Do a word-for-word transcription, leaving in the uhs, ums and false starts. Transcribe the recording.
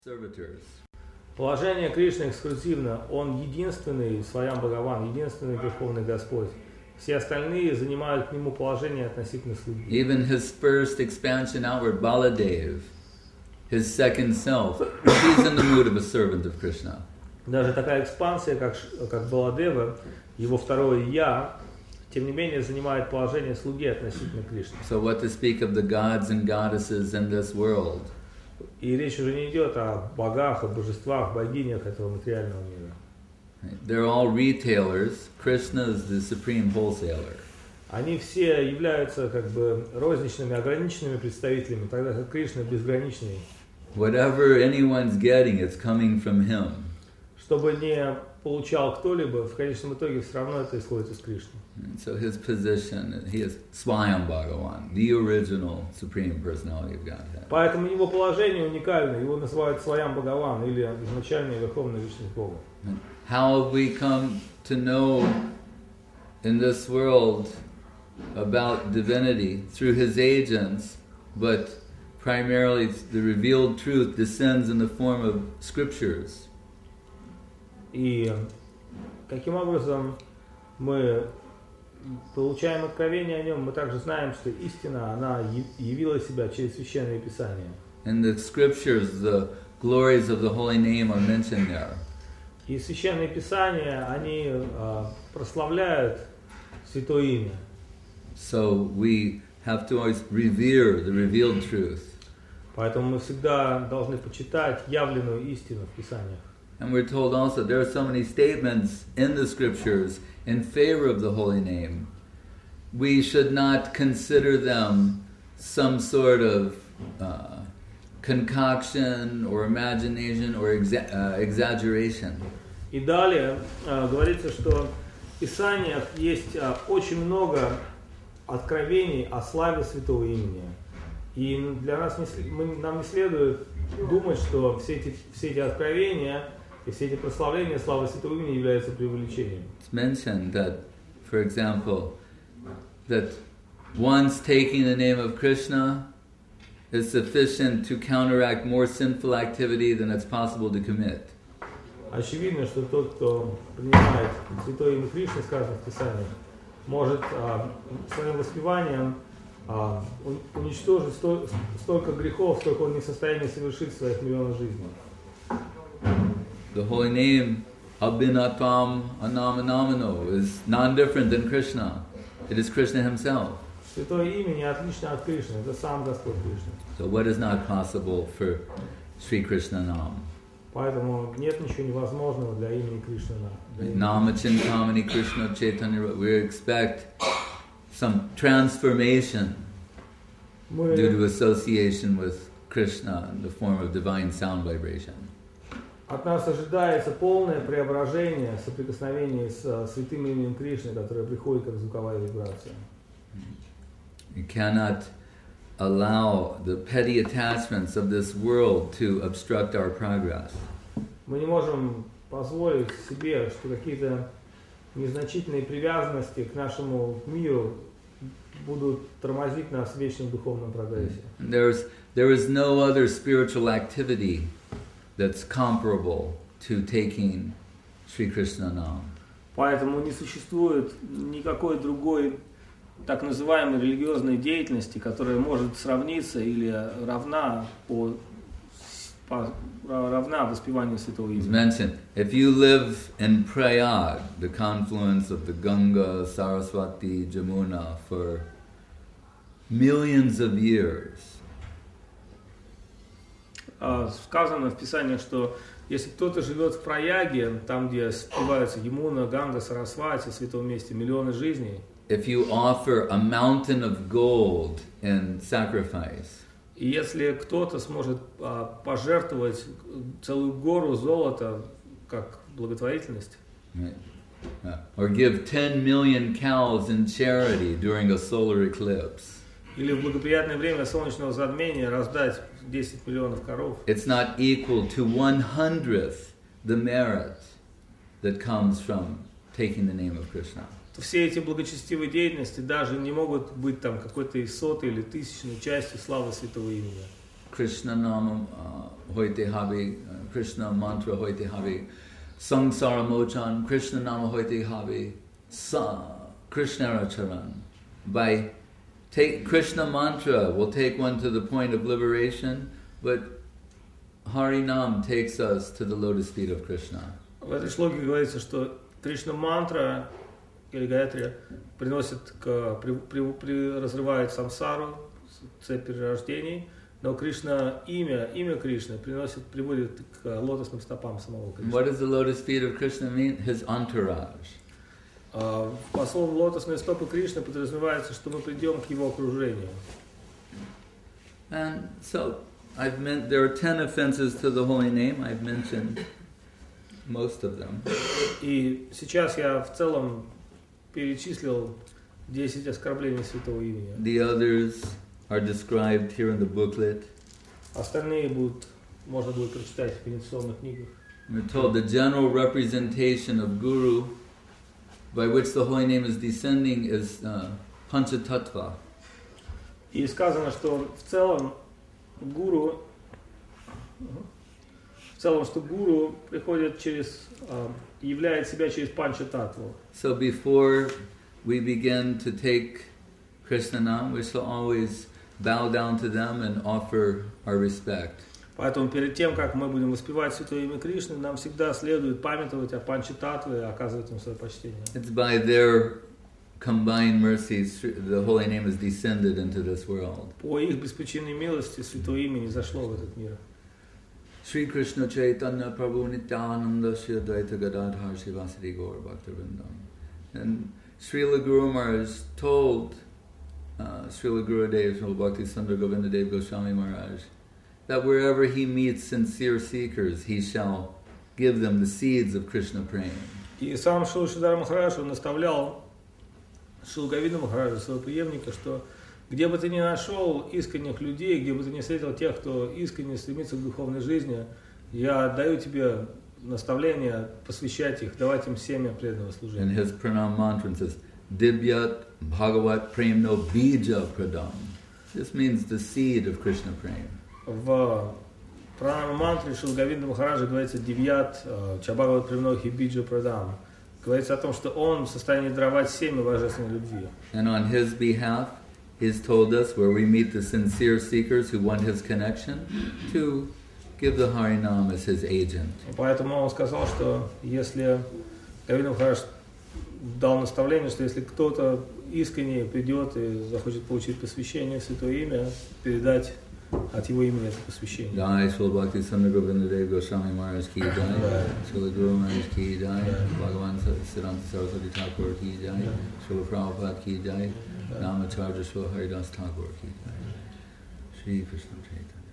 servitors. Положение Кришны эксклюзивно. Он единственный Сваям Бхагаван, единственный Верховный Господь. Все остальные занимают к нему положение относительно слуги. Even his first expansion outward, Baladev, his second self, he's in the mood of a servant of Krishna. Даже такая экспансия, как, как Баладева, его второе «я», тем не менее занимает положение слуги относительно Кришны. So what to speak of the gods and goddesses in this world? И речь уже не идет о богах, о божествах, богинях этого материального мира. They're all retailers. Krishna is the supreme wholesaler. Они все являются как бы розничными, ограниченными представителями, тогда как Кришна безграничный. Whatever anyone's getting, it's coming from him. Чтобы не получал кто-либо, в конечном итоге все равно это исходит из Кришны. So his position, he is Swayam Bhagavan, the original supreme personality of Godhead. Поэтому его положение уникально, его называют Сваям Бхагаван или изначальный Верховный Личность Бога. How have we come to know in this world about divinity? Through his agents, but primarily the revealed truth descends in the form of scriptures. И каким образом мы получаем откровение о нем, мы также знаем, что истина, она явила себя через Священное Писание. In the scriptures, the glories of the holy name are mentioned there. И Священное Писание, они uh, прославляют Святое Имя. So we have to always revere the revealed truth. Поэтому мы всегда должны почитать явленную истину в Писаниях. And we're told also there are so many statements in the scriptures in favor of the holy name. We should not consider them some sort of uh, concoction or imagination or exa- uh, exaggeration. И далее uh, говорится, что в Писаниях есть uh, очень много откровений о славе Святого Имени. И для нас не, мы, нам не следует думать, что все эти, все эти откровения и все эти прославления славы Святого Имени являются преувеличением. It's mentioned that, for example, that once taking the name of Krishna is sufficient to counteract more sinful activity than it's possible to commit. Очевидно, что тот, кто принимает Святое Имя Кришны, сказано в Писании, может а, своим воспеванием а, уничтожить сто, столько грехов, сколько он не в состоянии совершить в своих миллионах жизней. The holy name Abhinatam Anamanamano is non-different than Krishna. It is Krishna himself. Святое имя не отлично от Кришны, это сам Господь Кришна. So what is not possible for Sri Krishna Nam? Поэтому нет ничего невозможного для имени Кришны. Namachintamani Krishna Chaitanya, we expect some transformation Мы, due to association with Krishna in the form of divine sound vibration. От нас ожидается полное преображение, соприкосновение с uh, святым именем Кришны, которое приходит как звуковая вибрация. You cannot allow the petty attachments of this world to obstruct our progress. Мы не можем позволить себе, что какие-то незначительные привязанности к нашему миру будут тормозить нас в вечном духовном прогрессе. There's, there is no other spiritual activity that's comparable to taking Sri Krishna Nam. Поэтому не существует никакой другой так называемой религиозной деятельности, которая может сравниться или равна по, по равна воспеванию Святого It's Имени. mentioned, if you live in Prayag, the confluence of the Ganga, Saraswati, Jamuna, for millions of years, Сказано в Писании, что если кто-то живет в Праяге, там, где спеваются Ямуна, Ганга, Сарасвати, в святом месте, миллионы жизней, if you offer a mountain of gold in sacrifice, и если кто-то сможет а, пожертвовать целую гору золота как благотворительность, right, uh, or give ten million cows in charity during a solar eclipse, или в благоприятное время солнечного затмения раздать десять миллионов коров, it's not equal to one hundredth the merit that comes from taking the name of Krishna. то все эти благочестивые деятельности даже не могут быть там какой-то и сотой или тысячной частью славы Святого Имени. Krishna Nam Hoite Habi, Krishna Mantra Hoite Habi, Sangsara Mochan, Krishna Nama Hoite Habi, Krishna Racharan. By take Krishna Mantra will take one to the point of liberation, but Harinam takes us to the lotus feet of Krishna. В этой шлоке говорится, что Кришна мантра или Гаятри приносит к, при, при, при, разрывает самсару, цепь перерождений, но Кришна имя, имя Кришны приносит, приводит к лотосным стопам самого Кришны. What does the lotus feet of Krishna mean? His entourage. Uh, по слову лотосные стопы Кришны подразумевается, что мы придем к его окружению. And so I've meant there are ten offenses to the holy name. I've mentioned most of them. И сейчас я в целом перечислил десять оскорблений святого имени. The others are described here in the booklet. Остальные будут, можно будет прочитать в инициационных книгах. We're told the general representation of Guru, by which the holy name is descending, is uh, Panchatattva. И сказано, что в целом гуру, в целом, что гуру приходит через, являет себя через панчататтву. So before we begin to take Krishna Nam, we shall always bow down to them and offer our respect. Поэтому перед тем, как мы будем воспевать святое имя Кришны, нам всегда следует памятовать о панчататтве и оказывать им свое почтение. It's by their combined mercies the holy name has descended into this world. По их беспричинной милости святое имя не зашло в этот мир. Shri Krishna Chaitanya Prabhu Nityananda Shri Advaita Gadadhar Shivasari Gaur Bhaktivinoda. And Srila Guru Maharaj told uh, Srila Gurudev, Srila Bhakti Sundar Govinda Dev Goswami Maharaj, that wherever he meets sincere seekers, he shall give them the seeds of Krishna Prema. И сам Шрила Шридхар Махарадж наставлял Шрила Говинда Махараджа, своего преемника, что где бы ты ни нашел искренних людей, где бы ты ни встретил тех, кто искренне стремится к духовной жизни, я даю тебе наставление посвящать их, давать им семя преданного служения. And his pranam mantra says, Divyat Bhagavat Premno Bija Pradam. This means the seed of Krishna Prema. В пранама мантре Шрила Говинда Махараджа говорится Дивьят Чабхагават Премнохи Биджа Прадам. Говорится о том, что он в состоянии даровать семя божественной любви. And on his behalf, he's told us where we meet the sincere seekers who want his connection to give the Harinam as his agent. Поэтому он сказал, что если Говинда Махарадж дал наставление, что если кто-то искренне придет и захочет получить посвящение в святое имя, передать от его имени это посвящение. Jai Srila Bhakti Sundar Govinda Dev Goswami Maharaj ki jai, Srila Guru Maharaj ki jai, Bhagavan Siddhanta Saraswati Thakur ki jai, Srila Prabhupada ki jai, Namacharya Srila Haridas Thakur ki jai. Shri Krishna Chaitanya.